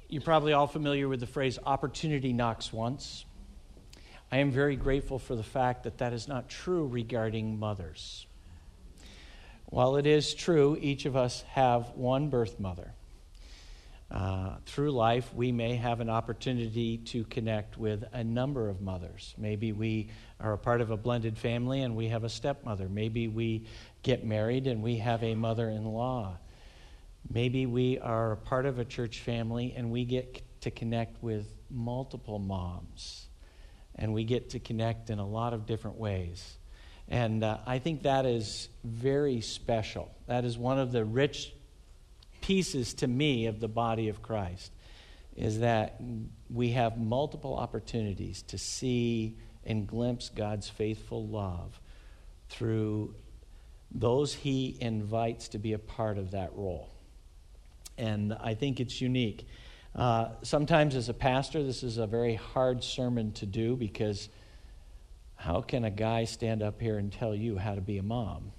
You're probably all familiar with the phrase, opportunity knocks once. I am very grateful for the fact that that is not true regarding mothers. While it is true, each of us have one birth mother. Through life, we may have an opportunity to connect with a number of mothers. Maybe we are a part of a blended family and we have a stepmother. Maybe we get married and we have a mother-in-law. Maybe we are a part of a church family and we get to connect with multiple moms. And we get to connect in a lot of different ways. And I think that is very special. That is one of the rich pieces to me of the body of Christ, is that we have multiple opportunities to see and glimpse God's faithful love through those He invites to be a part of that role. And I think it's unique. Sometimes as a pastor, this is a very hard sermon to do, because how can a guy stand up here and tell you how to be a mom?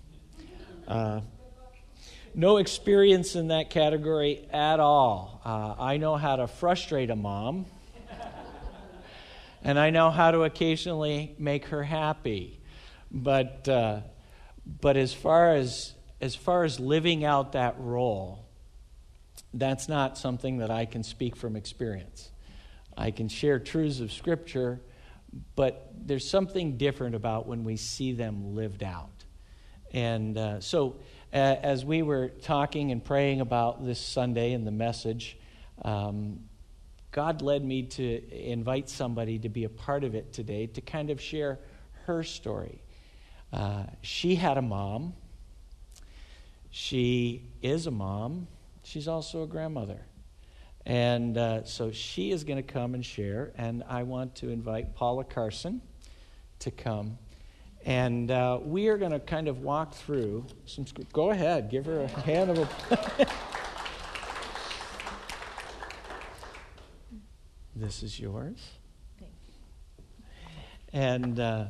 No experience in that category at all. I know how to frustrate a mom, and I know how to occasionally make her happy. But as far as living out that role, that's not something that I can speak from experience. I can share truths of Scripture, but there's something different about when we see them lived out. And so as we were talking and praying about this Sunday and the message, God led me to invite somebody to be a part of it today to kind of share her story. She had a mom. She is a mom. She's also a grandmother. And so she is going to come and share, and I want to invite Paula Carson to come. And we are going to kind of walk through some... Go ahead, give her a hand of applause. This is yours. Thank you. And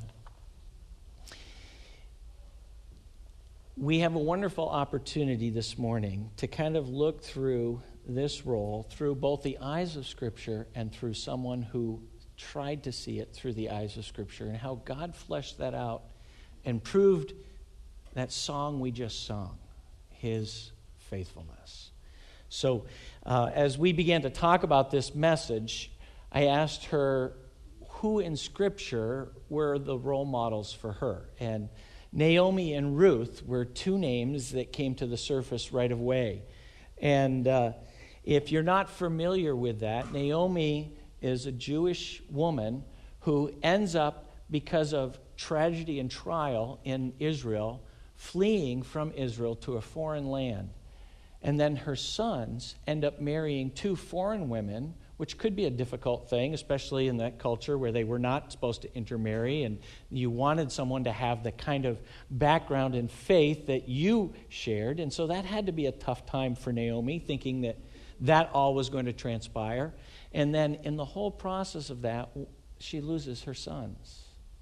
we have a wonderful opportunity this morning to kind of look through this role through both the eyes of Scripture and through someone who tried to see it through the eyes of Scripture, and how God fleshed that out and proved that song we just sung, His faithfulness. So as we began to talk about this message, I asked her who in Scripture were the role models for her. And Naomi and Ruth were two names that came to the surface right away. And if you're not familiar with that, Naomi is a Jewish woman who ends up, because of tragedy and trial in Israel, fleeing from Israel to a foreign land. And then her sons end up marrying two foreign women, which could be a difficult thing, especially in that culture where they were not supposed to intermarry, and you wanted someone to have the kind of background and faith that you shared. And so that had to be a tough time for Naomi, thinking that all was going to transpire. And then in the whole process of that, she loses her sons.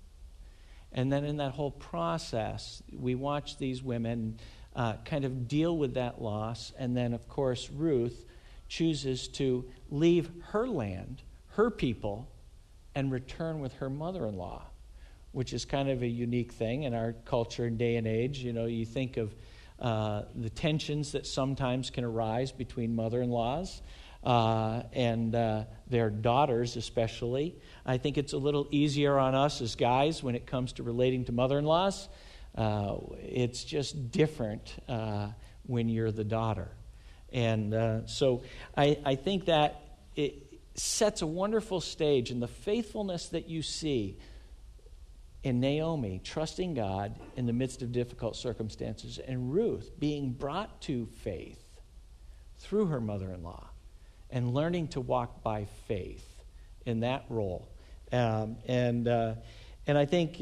And then in that whole process, we watch these women kind of deal with that loss. And then, of course, Ruth chooses to leave her land, her people, and return with her mother-in-law, which is kind of a unique thing in our culture and day and age. You know, you think of the tensions that sometimes can arise between mother-in-laws and their daughters especially. I think it's a little easier on us as guys when it comes to relating to mother-in-laws. It's just different when you're the daughter. And so I think that it sets a wonderful stage, and the faithfulness that you see in Naomi trusting God in the midst of difficult circumstances, and Ruth being brought to faith through her mother-in-law and learning to walk by faith in that role. And I think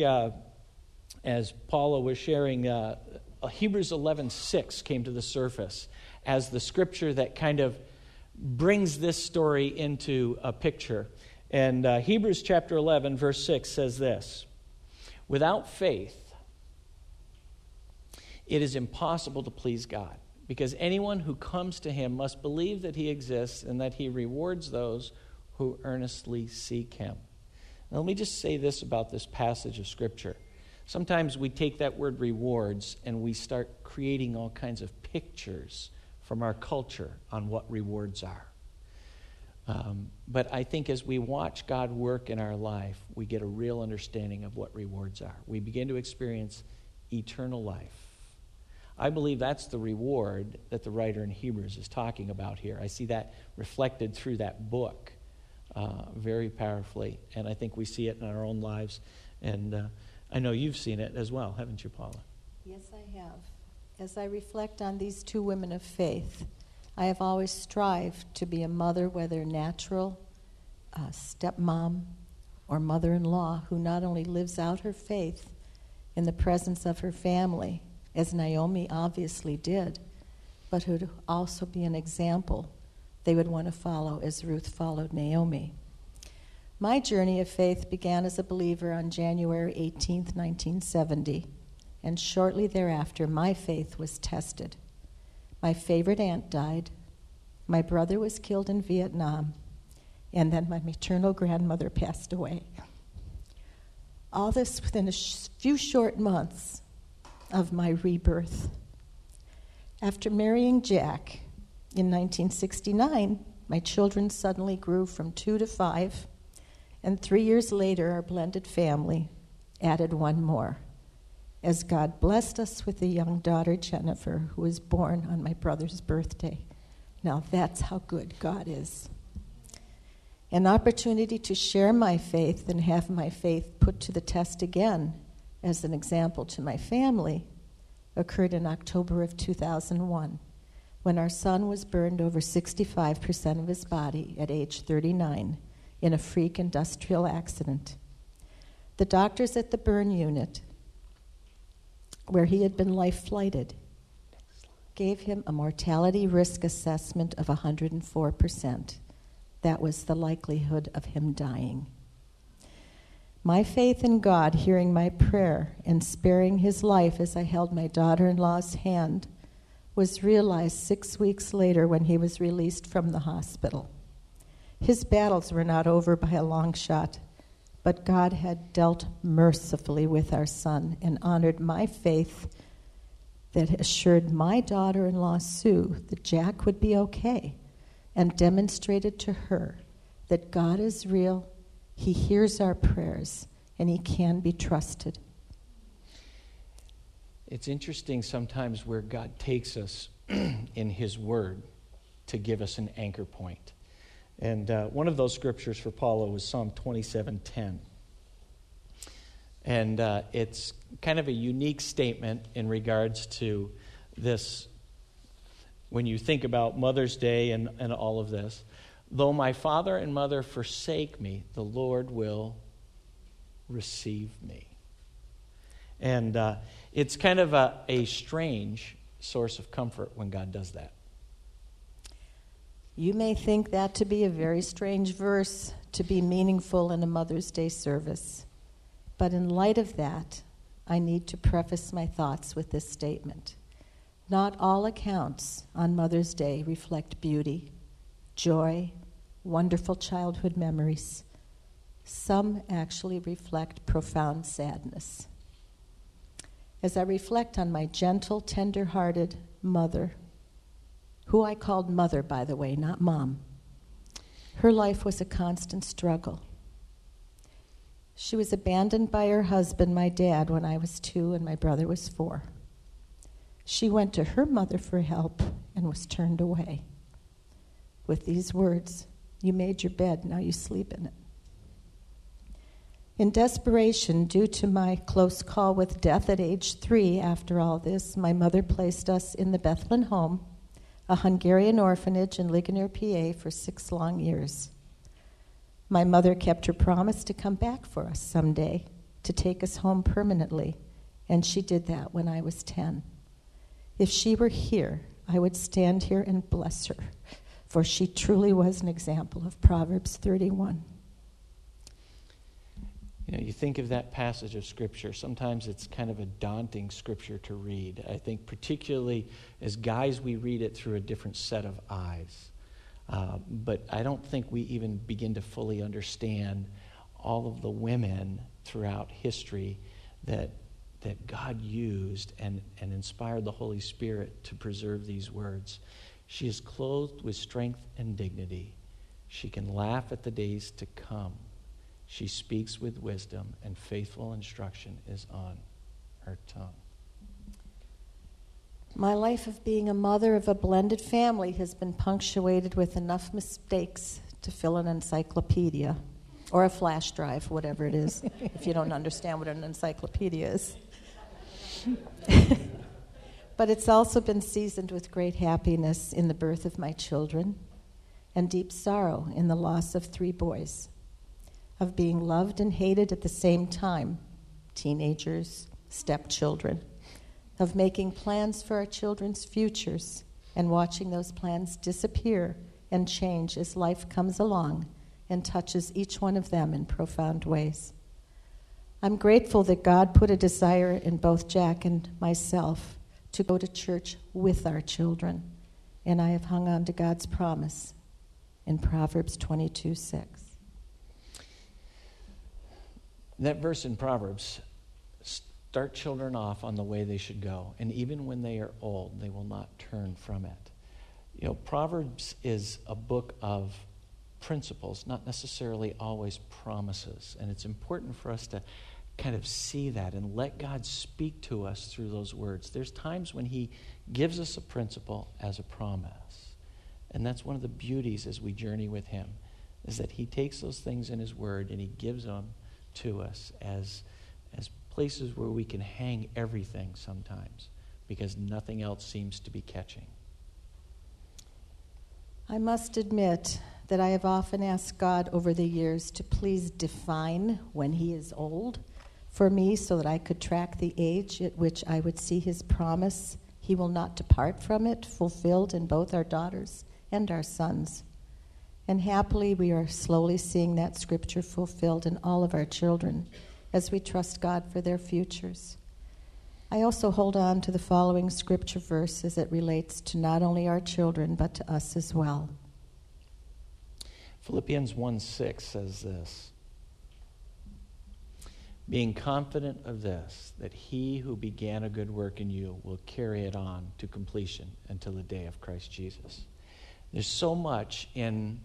as Paula was sharing, Hebrews 11:6 came to the surface as the scripture that kind of brings this story into a picture. And Hebrews chapter 11, verse 6 says this: "Without faith, it is impossible to please God. because anyone who comes to him must believe that he exists and that he rewards those who earnestly seek him. Now, let me just say this about this passage of Scripture. Sometimes we take that word rewards and we start creating all kinds of pictures from our culture on what rewards are. But I think as we watch God work in our life, we get a real understanding of what rewards are. We begin to experience eternal life. I believe that's the reward that the writer in Hebrews is talking about here. I see that reflected through that book very powerfully, and I think we see it in our own lives. And I know you've seen it as well, haven't you, Paula? Yes, I have. As I reflect on these two women of faith, I have always strived to be a mother, whether natural, stepmom, or mother-in-law, who not only lives out her faith in the presence of her family, as Naomi obviously did, but who would also be an example they would want to follow as Ruth followed Naomi. My journey of faith began as a believer on January 18th, 1970, and shortly thereafter my faith was tested. My favorite aunt died, my brother was killed in Vietnam, and then my maternal grandmother passed away. All this within a few short months of my rebirth. After marrying Jack in 1969, my children suddenly grew from 2 to 5, and 3 years later, our blended family added one more, as God blessed us with a young daughter, Jennifer, who was born on my brother's birthday. Now that's how good God is. An opportunity to share my faith and have my faith put to the test again as an example to my family occurred in October of 2001, when our son was burned over 65% of his body at age 39 in a freak industrial accident. The doctors at the burn unit, where he had been life-flighted, gave him a mortality risk assessment of 104%. That was the likelihood of him dying. My faith in God hearing my prayer and sparing his life as I held my daughter-in-law's hand was realized 6 weeks later when he was released from the hospital. His battles were not over by a long shot, but God had dealt mercifully with our son and honored my faith that assured my daughter-in-law, Sue, that Jack would be okay, and demonstrated to her that God is real, he hears our prayers, and he can be trusted. It's interesting sometimes where God takes us in his word to give us an anchor point. And one of those scriptures for Paula was Psalm 27:10. And it's kind of a unique statement in regards to this, when you think about Mother's Day and all of this. Though my father and mother forsake me, the Lord will receive me. And it's kind of a strange source of comfort when God does that. You may think that to be a very strange verse to be meaningful in a Mother's Day service. But in light of that, I need to preface my thoughts with this statement. Not all accounts on Mother's Day reflect beauty, joy, wonderful childhood memories. Some actually reflect profound sadness. As I reflect on my gentle, tender-hearted mother, who I called mother, by the way, not mom, her life was a constant struggle. She was abandoned by her husband, my dad, when I was 2 and my brother was 4. She went to her mother for help and was turned away with these words, "You made your bed, now you sleep in it." In desperation, due to my close call with death at age 3, after all this, my mother placed us in the Bethlehem home, a Hungarian orphanage in Ligonier, PA, for 6 long years. My mother kept her promise to come back for us someday, to take us home permanently, and she did that when I was 10. If she were here, I would stand here and bless her, for she truly was an example of Proverbs 31. You think of that passage of Scripture. Sometimes it's kind of a daunting Scripture to read. I think particularly as guys, we read it through a different set of eyes. But I don't think we even begin to fully understand all of the women throughout history that God used and inspired the Holy Spirit to preserve these words. She is clothed with strength and dignity. She can laugh at the days to come. She speaks with wisdom, and faithful instruction is on her tongue. My life of being a mother of a blended family has been punctuated with enough mistakes to fill an encyclopedia, or a flash drive, whatever it is, if you don't understand what an encyclopedia is. But it's also been seasoned with great happiness in the birth of my children and deep sorrow in the loss of 3 boys, of being loved and hated at the same time, teenagers, stepchildren, of making plans for our children's futures and watching those plans disappear and change as life comes along and touches each one of them in profound ways. I'm grateful that God put a desire in both Jack and myself to go to church with our children, and I have hung on to God's promise in Proverbs 22:6. That verse in Proverbs, start children off on the way they should go, and even when they are old, they will not turn from it. Proverbs is a book of principles, not necessarily always promises, and it's important for us to kind of see that and let God speak to us through those words. There's times when he gives us a principle as a promise, and that's one of the beauties as we journey with him, is that he takes those things in his word and he gives them to us as places where we can hang everything sometimes, because nothing else seems to be catching. I must admit that I have often asked God over the years to please define when he is old for me, so that I could track the age at which I would see his promise he will not depart from it fulfilled in both our daughters and our sons. And happily we are slowly seeing that scripture fulfilled in all of our children as we trust God for their futures. I also hold on to the following scripture verse as it relates to not only our children but to us as well. Philippians 1:6 says this: being confident of this, that he who began a good work in you will carry it on to completion until the day of Christ Jesus. There's so much in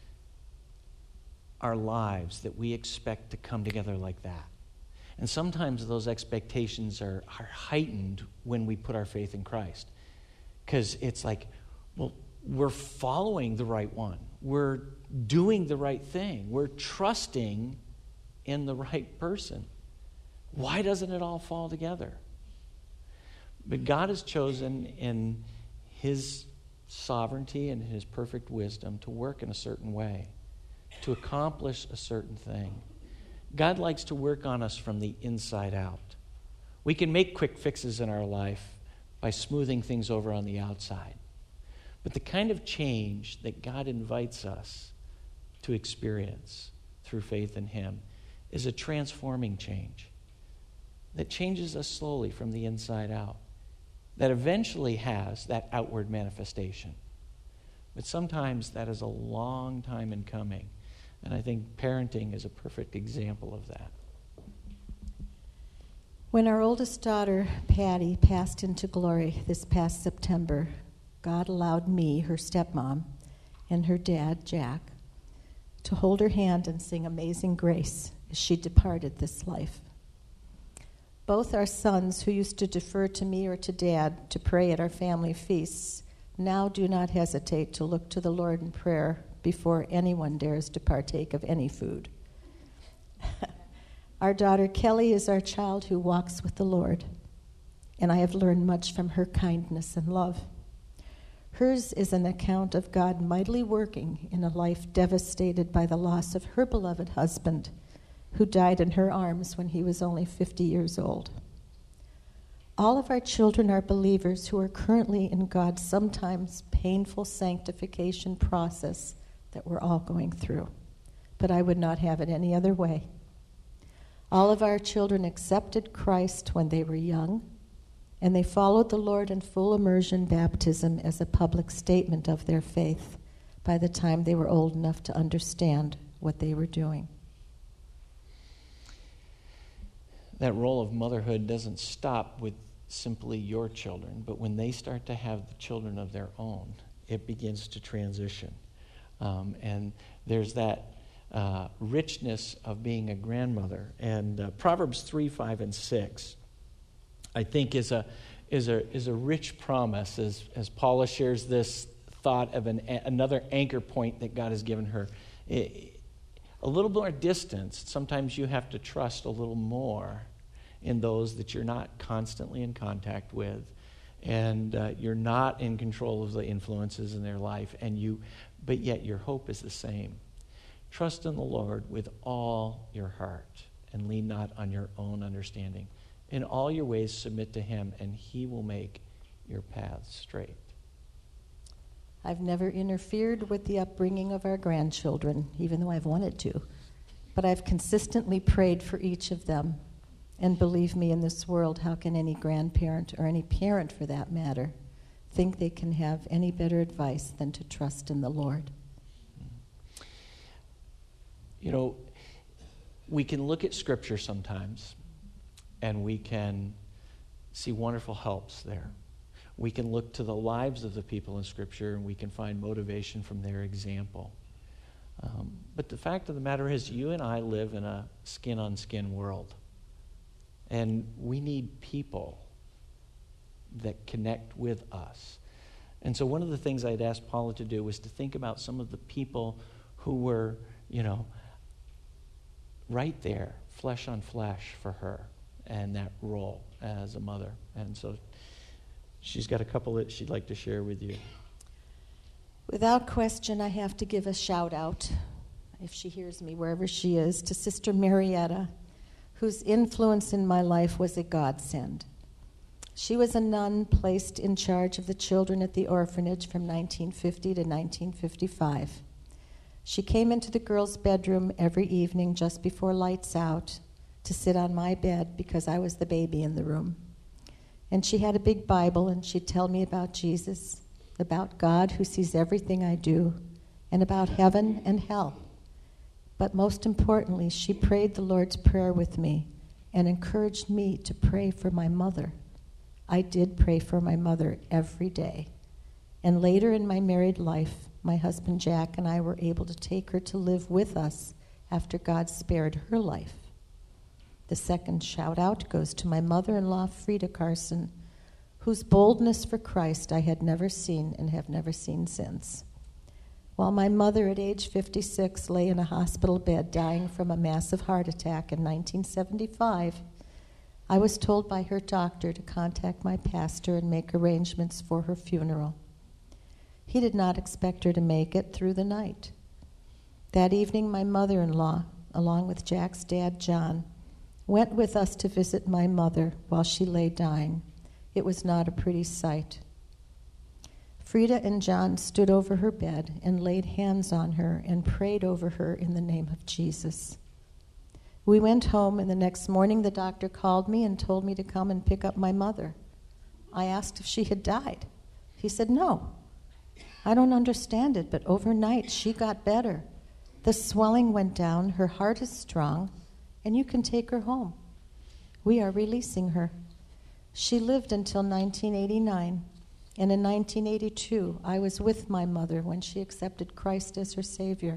our lives that we expect to come together like that. And sometimes those expectations are heightened when we put our faith in Christ. Because it's like, well, we're following the right one. We're doing the right thing. We're trusting in the right person. Why doesn't it all fall together? But God has chosen in his sovereignty and his perfect wisdom to work in a certain way, to accomplish a certain thing. God likes to work on us from the inside out. We can make quick fixes in our life by smoothing things over on the outside. But the kind of change that God invites us to experience through faith in him is a transforming change that changes us slowly from the inside out, that eventually has that outward manifestation. But sometimes that is a long time in coming, and I think parenting is a perfect example of that. When our oldest daughter, Patty, passed into glory this past September, God allowed me, her stepmom, and her dad, Jack, to hold her hand and sing Amazing Grace as she departed this life. Both our sons, who used to defer to me or to Dad to pray at our family feasts, now do not hesitate to look to the Lord in prayer before anyone dares to partake of any food. Our daughter Kelly is our child who walks with the Lord, and I have learned much from her kindness and love. Hers is an account of God mightily working in a life devastated by the loss of her beloved husband, who died in her arms when he was only 50 years old. All of our children are believers who are currently in God's sometimes painful sanctification process that we're all going through. But I would not have it any other way. All of our children accepted Christ when they were young, and they followed the Lord in full immersion baptism as a public statement of their faith by the time they were old enough to understand what they were doing. That role of motherhood doesn't stop with simply your children, but when they start to have the children of their own, it begins to transition. And there's that richness of being a grandmother. And Proverbs 3, 5, and 6, I think, is a rich promise as Paula shares this thought of another anchor point that God has given her. A little more distance. Sometimes you have to trust a little more in those that you're not constantly in contact with, and you're not in control of the influences in their life, but yet your hope is the same. Trust in the Lord with all your heart, and lean not on your own understanding. In all your ways submit to Him, and He will make your paths straight. I've never interfered with the upbringing of our grandchildren, even though I've wanted to. But I've consistently prayed for each of them. And believe me, in this world, how can any grandparent, or any parent for that matter, think they can have any better advice than to trust in the Lord? You know, we can look at Scripture sometimes, and we can see wonderful helps there. We can look to the lives of the people in Scripture, and we can find motivation from their example. But the fact of the matter is, you and I live in a skin-on-skin world. And we need people that connect with us. And so one of the things I'd asked Paula to do was to think about some of the people who were, right there, flesh on flesh for her, and that role as a mother. And so she's got a couple that she'd like to share with you. Without question, I have to give a shout out, if she hears me, wherever she is, to Sister Marietta, whose influence in my life was a godsend. She was a nun placed in charge of the children at the orphanage from 1950 to 1955. She came into the girls' bedroom every evening just before lights out to sit on my bed because I was the baby in the room. And she had a big Bible, and she'd tell me about Jesus, about God who sees everything I do, and about heaven and hell. But most importantly, she prayed the Lord's Prayer with me and encouraged me to pray for my mother. I did pray for my mother every day. And later in my married life, my husband Jack and I were able to take her to live with us after God spared her life. The second shout out goes to my mother-in-law, Frida Carson, whose boldness for Christ I had never seen and have never seen since. While my mother at age 56 lay in a hospital bed dying from a massive heart attack in 1975, I was told by her doctor to contact my pastor and make arrangements for her funeral. He did not expect her to make it through the night. That evening, my mother-in-law, along with Jack's dad, John, went with us to visit my mother while she lay dying. It was not a pretty sight. Frida and John stood over her bed and laid hands on her and prayed over her in the name of Jesus. We went home, and the next morning the doctor called me and told me to come and pick up my mother. I asked if she had died. He said, "No. I don't understand it, but overnight she got better. The swelling went down, her heart is strong, and you can take her home. We are releasing her." She lived until 1989. And in 1982, I was with my mother when she accepted Christ as her Savior.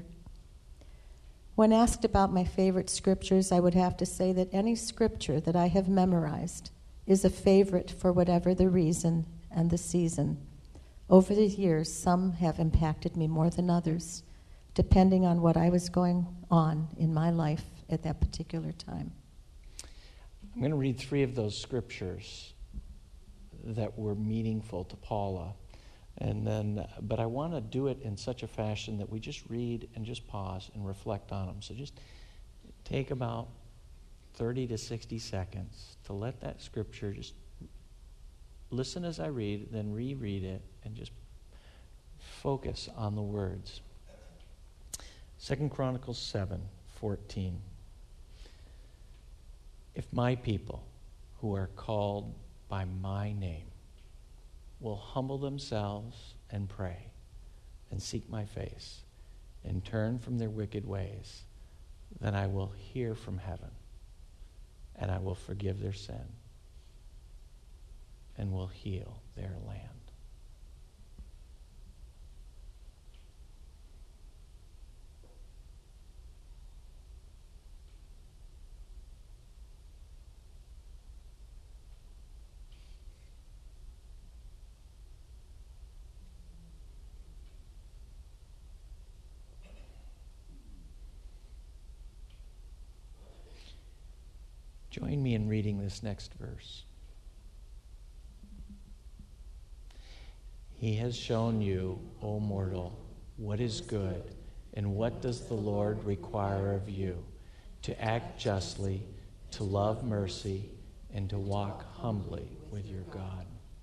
When asked about my favorite scriptures, I would have to say that any scripture that I have memorized is a favorite for whatever the reason and the season. Over the years, some have impacted me more than others, depending on what I was going on in my life at that particular time. I'm going to read 3 of those scriptures that were meaningful to Paula, but I want to do it in such a fashion that we just read and just pause and reflect on them. So just take about 30 to 60 seconds to let that scripture just listen as I read, then reread it, and just focus on the words. 2 Chronicles 7:14. If my people who are called by my name will humble themselves and pray and seek my face and turn from their wicked ways, then I will hear from heaven and I will forgive their sin and will heal their land. Join me in reading this next verse. He has shown you, O mortal, what is good, and what does the Lord require of you? To act justly, to love mercy, and to walk humbly with your God.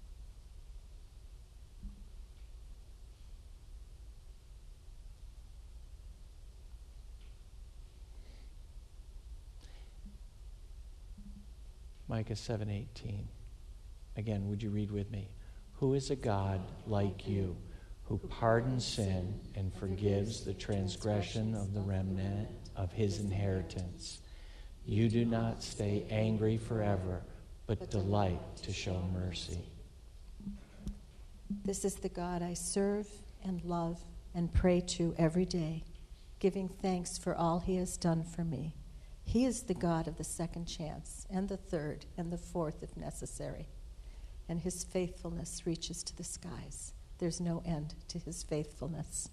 Micah 7:18. Again, would you read with me? Who is a God like you, who pardons sin and forgives the transgression of the remnant of his inheritance? You do not stay angry forever, but delight to show mercy. This is the God I serve and love and pray to every day, giving thanks for all he has done for me. He is the God of the second chance, and the third, and the fourth if necessary. And his faithfulness reaches to the skies. There's no end to his faithfulness.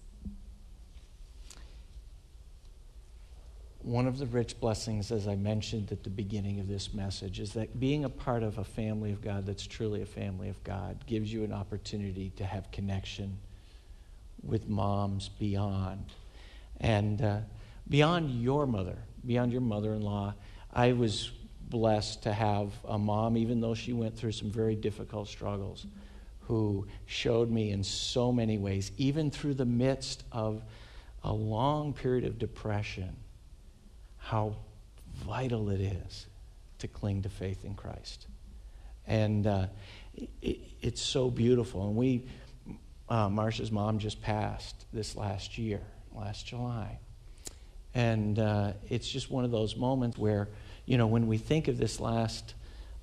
One of the rich blessings, as I mentioned at the beginning of this message, is that being a part of a family of God that's truly a family of God gives you an opportunity to have connection with moms beyond. And beyond your mother, beyond your mother-in-law, I was blessed to have a mom, even though she went through some very difficult struggles, who showed me in so many ways, even through the midst of a long period of depression, how vital it is to cling to faith in Christ. And it's so beautiful. And Marcia's mom just passed this last July. And it's just one of those moments where, when we think of this last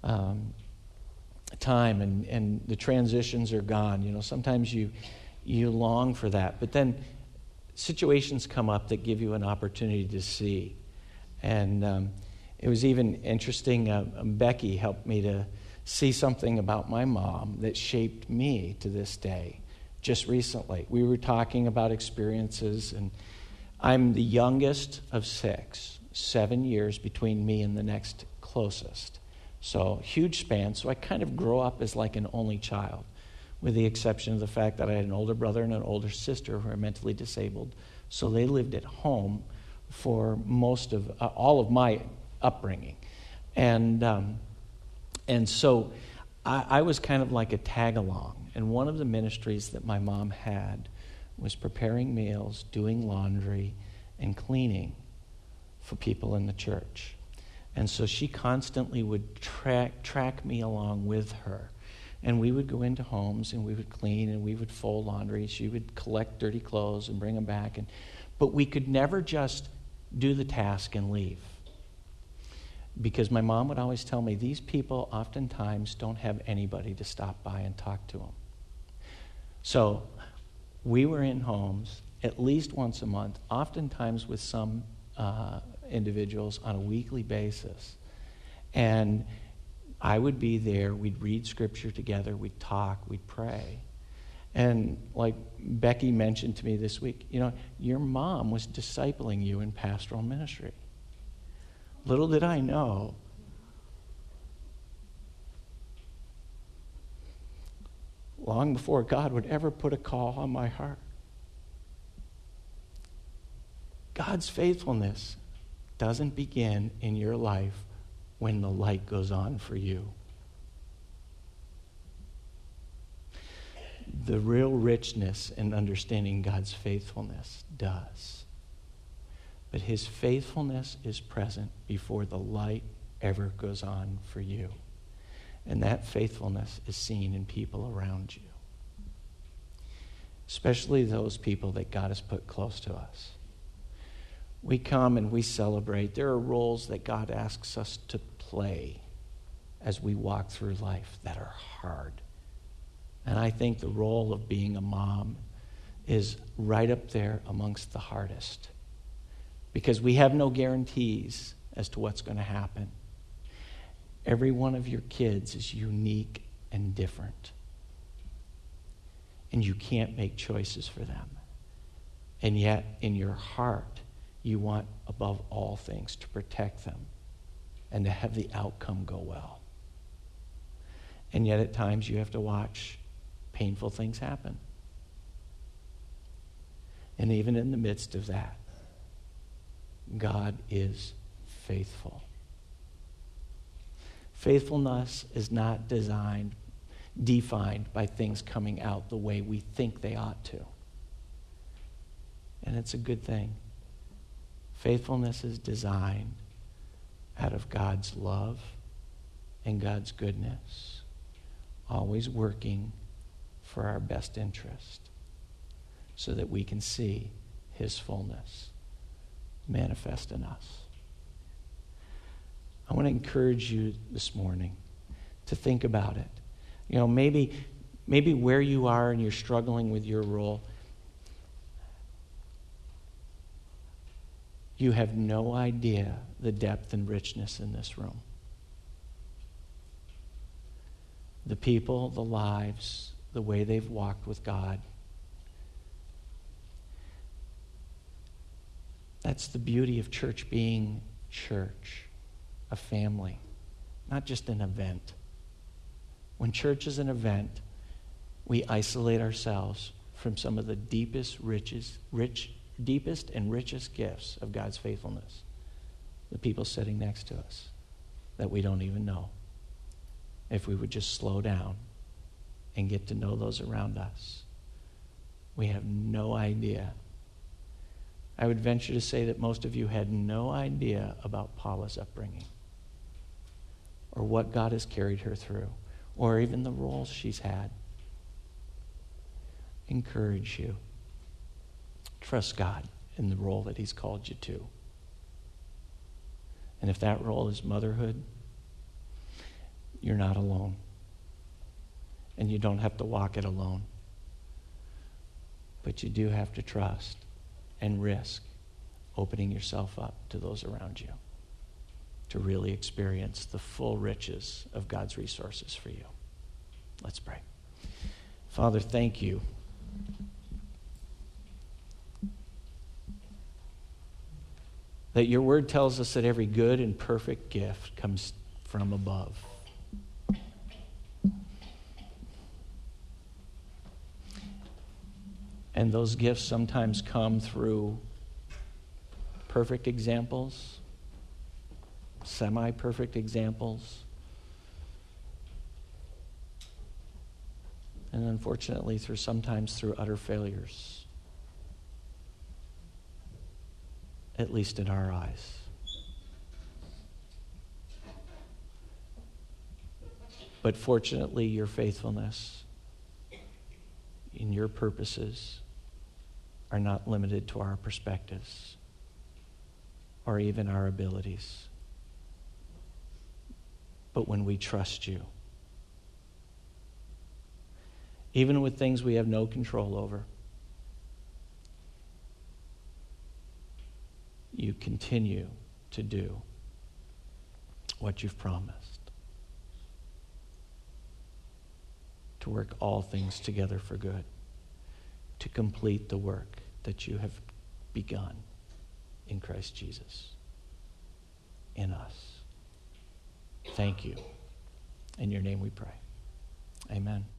time and the transitions are gone, sometimes you long for that. But then situations come up that give you an opportunity to see. And it was even interesting, Becky helped me to see something about my mom that shaped me to this day just recently. We were talking about experiences, and I'm the youngest of 6, 7 years between me and the next closest. So huge span. So I kind of grow up as like an only child, with the exception of the fact that I had an older brother and an older sister who are mentally disabled. So they lived at home for most of all of my upbringing. And so I was kind of like a tag-along. And one of the ministries that my mom had was preparing meals, doing laundry, and cleaning for people in the church. And so she constantly would track me along with her. And we would go into homes, and we would clean, and we would fold laundry. She would collect dirty clothes and bring them back. But we could never just do the task and leave. Because my mom would always tell me, these people oftentimes don't have anybody to stop by and talk to them. So we were in homes at least once a month, oftentimes with some individuals on a weekly basis. And I would be there, we'd read scripture together, we'd talk, we'd pray. And like Becky mentioned to me this week, your mom was discipling you in pastoral ministry. Little did I know, long before God would ever put a call on my heart, God's faithfulness doesn't begin in your life when the light goes on for you. The real richness in understanding God's faithfulness does. But his faithfulness is present before the light ever goes on for you. And that faithfulness is seen in people around you, especially those people that God has put close to us. We come and we celebrate. There are roles that God asks us to play as we walk through life that are hard. And I think the role of being a mom is right up there amongst the hardest, because we have no guarantees as to what's going to happen. Every one of your kids is unique and different, and you can't make choices for them. And yet, in your heart, you want, above all things, to protect them and to have the outcome go well. And yet, at times, you have to watch painful things happen. And even in the midst of that, God is faithful. Faithfulness is not defined by things coming out the way we think they ought to. And it's a good thing. Faithfulness is designed out of God's love and God's goodness, always working for our best interest so that we can see his fullness manifest in us. I want to encourage you this morning to think about it. You know, maybe where you are and you're struggling with your role, you have no idea the depth and richness in this room. The people, the lives, the way they've walked with God. That's the beauty of church being church, a family, not just an event. When church is an event, we isolate ourselves from some of the deepest and richest gifts of God's faithfulness. The people sitting next to us that we don't even know. If we would just slow down and get to know those around us, we have no idea. I would venture to say that most of you had no idea about Paula's upbringing or what God has carried her through or even the roles she's had. Encourage you. Trust God in the role that he's called you to. And if that role is motherhood, you're not alone. And you don't have to walk it alone. But you do have to trust and risk opening yourself up to those around you to really experience the full riches of God's resources for you. Let's pray. Father, thank you. That your word tells us that every good and perfect gift comes from above. And those gifts sometimes come through perfect examples, semi-perfect examples, and unfortunately sometimes through utter failures, at least in our eyes. But fortunately, your faithfulness in your purposes are not limited to our perspectives or even our abilities. But when we trust you, even with things we have no control over, you continue to do what you've promised. To work all things together for good. To complete the work that you have begun in Christ Jesus in us. Thank you. In your name we pray. Amen.